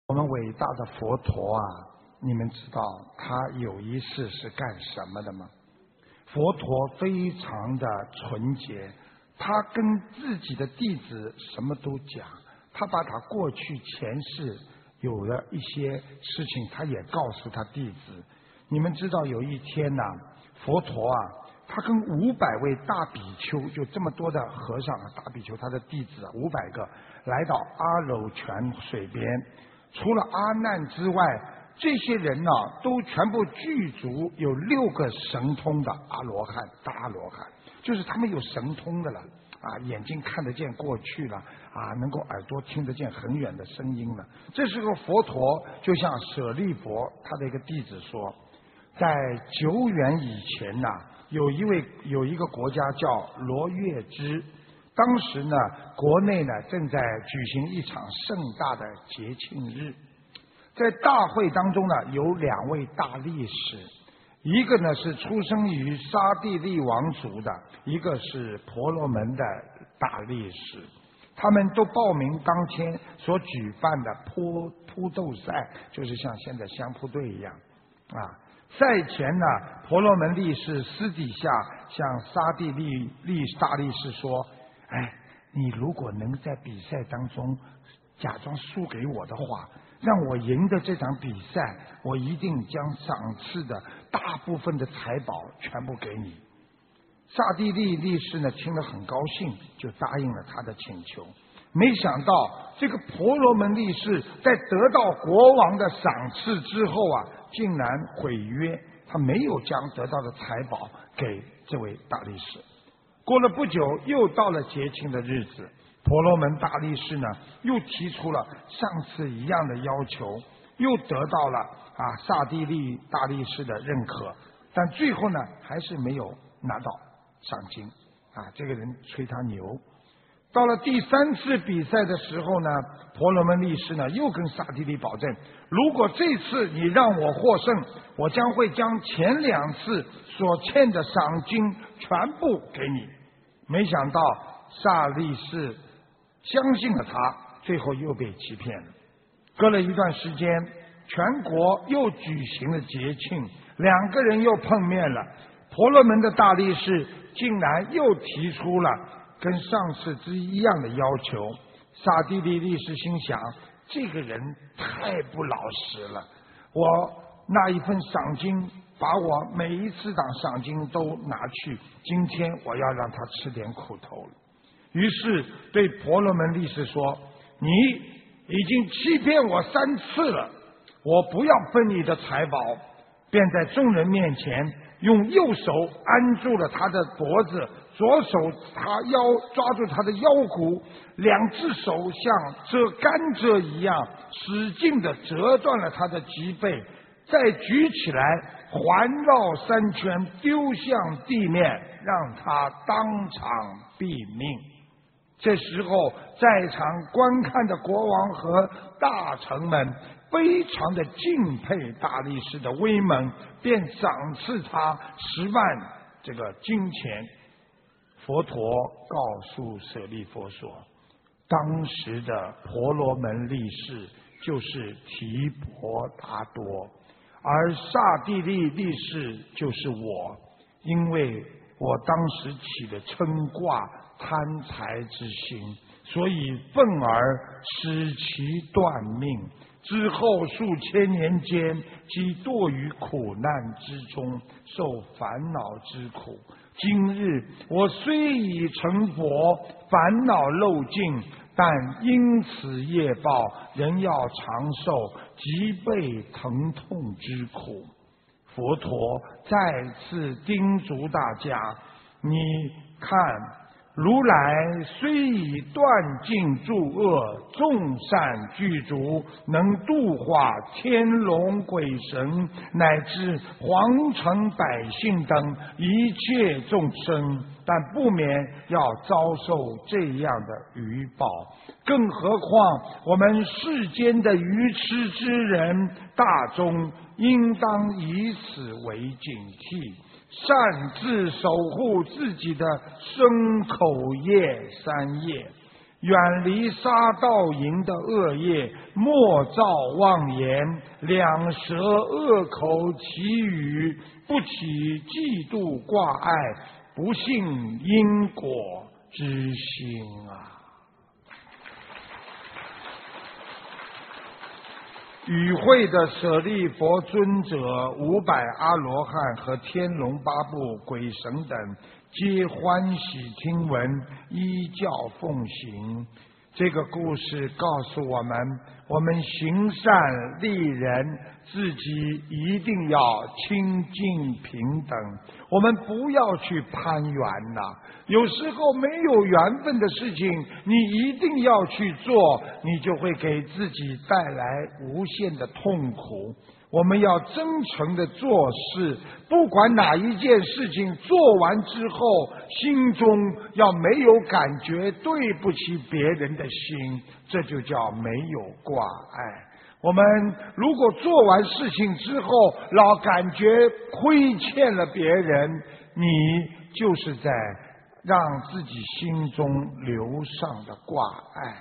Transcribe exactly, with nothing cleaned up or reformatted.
我们伟大的佛陀啊，你们知道他有一事是干什么的吗？佛陀非常的纯洁，他跟自己的弟子什么都讲，他把他过去前世有了一些事情，他也告诉他弟子。你们知道有一天呐、啊，佛陀啊，他跟五百位大比丘，就这么多的和尚啊，大比丘他的弟子啊，五百个来到阿耨泉水边。除了阿难之外，这些人呢、啊、都全部具足有六个神通的阿罗汉、大阿罗汉，就是他们有神通的了啊，眼睛看得见过去了啊，能够耳朵听得见很远的声音了。这时候佛陀就向舍利弗他的一个弟子说，在久远以前呐、啊，有一位有一个国家叫罗月支。当时呢，国内呢正在举行一场盛大的节庆日，在大会当中呢，有两位大力士，一个呢是出生于沙地利王族的，一个是婆罗门的大力士，他们都报名当天所举办的扑扑斗赛，就是像现在相扑队一样啊。赛前呢，婆罗门力士私底下向沙地利利大力士说，哎，你如果能在比赛当中假装输给我的话，让我赢得这场比赛，我一定将赏赐的大部分的财宝全部给你。刹帝利力士呢听了很高兴，就答应了他的请求。没想到这个婆罗门力士在得到国王的赏赐之后啊，竟然毁约，他没有将得到的财宝给这位大力士。过了不久，又到了节庆的日子，婆罗门大力士呢又提出了上次一样的要求，又得到了啊刹帝利大力士的认可，但最后呢还是没有拿到赏金啊，这个人吹他牛。到了第三次比赛的时候呢，婆罗门力士呢又跟刹帝利保证，如果这次你让我获胜，我将会将前两次所欠的赏金全部给你。没想到刹力士相信了他，最后又被欺骗了。隔了一段时间，全国又举行了节庆，两个人又碰面了。婆罗门的大力士竟然又提出了跟上次之一样的要求。刹帝利力士心想，这个人太不老实了，我那一份赏金，把我每一次档赏金都拿去，今天我要让他吃点苦头了。于是对婆罗门力士说，你已经欺骗我三次了，我不要分你的财宝。便在众人面前用右手按住了他的脖子，左手他腰抓住他的腰骨，两只手像折甘蔗一样使劲地折断了他的脊背，再举起来环绕三圈丢向地面，让他当场毙命。这时候在场观看的国王和大臣们非常的敬佩大力士的威猛，便赏赐他十万这个金钱。佛陀告诉舍利弗说，当时的婆罗门力士就是提婆达多，而刹帝利力士就是我，因为我当时起了嗔挂贪财之心，所以愤而使其断命。之后数千年间，即堕于苦难之中，受烦恼之苦。今日我虽已成佛，烦恼漏尽，但因此业报，仍要长受极背疼痛之苦。佛陀再次叮嘱大家，你看，如来虽已断尽诸恶，众善具足，能度化天龙鬼神乃至皇城百姓等一切众生，但不免要遭受这样的余报。更何况我们世间的愚痴之人大众，应当以此为警惕，擅自守护自己的身口业三业， 远离杀盗淫的恶业，莫造妄言，两舌恶口绮语，不起嫉妒挂碍，不信因果之心啊！与会的舍利佛尊者、五百阿罗汉和天龙八部鬼神等，皆欢喜听闻，依教奉行。这个故事告诉我们，我们行善利人，自己一定要清净平等，我们不要去攀缘呐。有时候没有缘分的事情，你一定要去做，你就会给自己带来无限的痛苦。我们要真诚的做事，不管哪一件事情做完之后，心中要没有感觉对不起别人的心，这就叫没有挂碍。我们如果做完事情之后，老感觉亏欠了别人，你就是在让自己心中留上的挂碍。